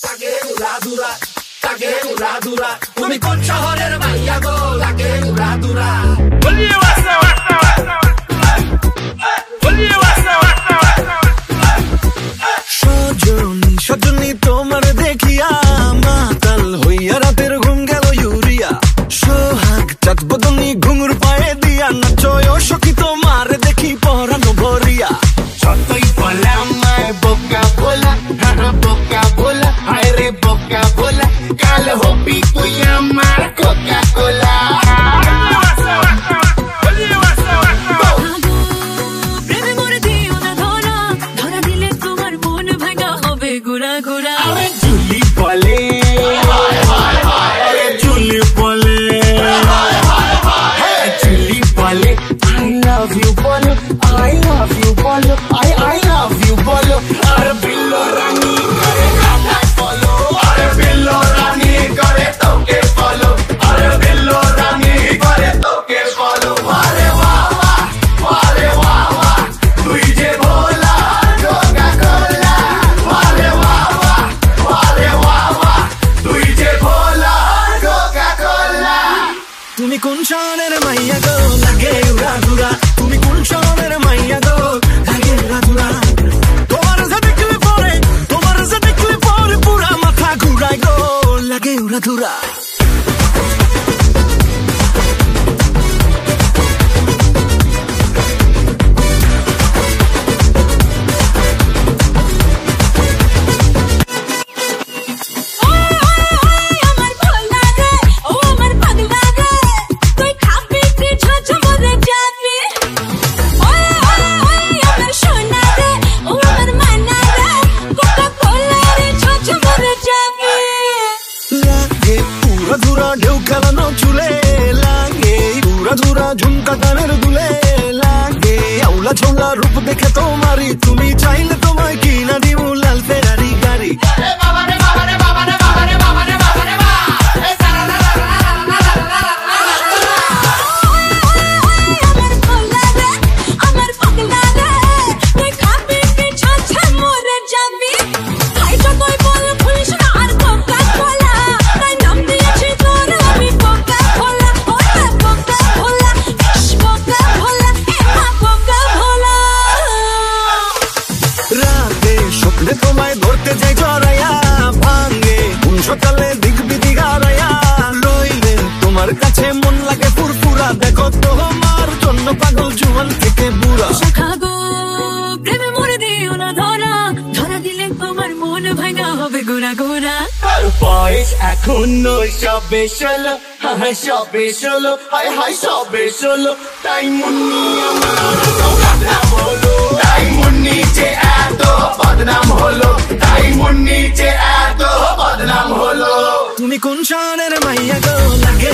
লাগে উড়াদুরা, লাগে উড়াদুরা, তুমি কোন শহরের মাইয়া গো? লাগে উড়াদুরা। সজনী সজনী তোমার দেখিয়া মাতাল হইয়া রাতের ঘুম গেল ইউরিয়া। সোহাগ চাঁদ বদনী ঘুঙুর পায়ে দিয়া নাচয় সখী তোমার দেখি পরানো ভরিয়া। যতই বলা আমায় বোকা বলা, বোকা বলা, হায় রে বোকা বলা, কাল হবি তুই আমার কোকা কোলা। জুলি বলে, জুলি বলে, জুলি বলে I love you বলো, I love you বলো, I love you বলো। আর বিল্লো রানী করে আমায় ফলো, আর বিল্লো রানী করে তোকে ফলো, আর বিল্লো রানী করে তোকে ফলো। আরে বাহ বাহ, আরে বাহ বাহ, তুই যে ভোলা কোকা কোলা। আরে বাহ বাহ, আরে বাহ বাহ, তুই যে ভোলা কোকা কোলা। তুমি কোন শহরের মাইয়া গো? লাগে উড়াদুরা, তুমি কোন শহরের মাইয়া গো? লাগে উড়াদুরা। তোমার যে দেখলে পরে, তোমার যে দেখলে পরে পুরা মাথা ঘুরায় গো। লাগে উড়াদুরা। উড়াধুরা ঢেউ খেলানো চুলে লাগে, উড়াধুরা ঝুমকা কানের দুলে লাগে। আউলা ঝোলা রূপ দেখে তোমারই, তুমি চাইলে তোমায় কিনা দিব লাল ফেরারি গাড়ি। তোমায় ধরতে যাই জড়াইয়া ভাঙ্গে কোন সকালে দিক বিধি হারাইয়া। রইলে তোমার কাছে মন লাগে ফুরফুরা, দেখো তোমার জন্য পাগল জুয়ান থেকে বুড়া। শাখাগো প্রেমে মরে দিও না ধরা, ধরা দিলে তোমার মন ভাঙা হবে গোরা গোরা। বয়স এখনো সবে 16, হ্যাঁ সবে 16, হায় হায় সবে 16। তাই মুন্নি আমার বদনাম হলো, তাই মুন্নি যে এত বদনাম হলো, তাই মুন্নি যে এত বদনাম হলো। তুমি কোন শহরের মাইয়া গো? লাগে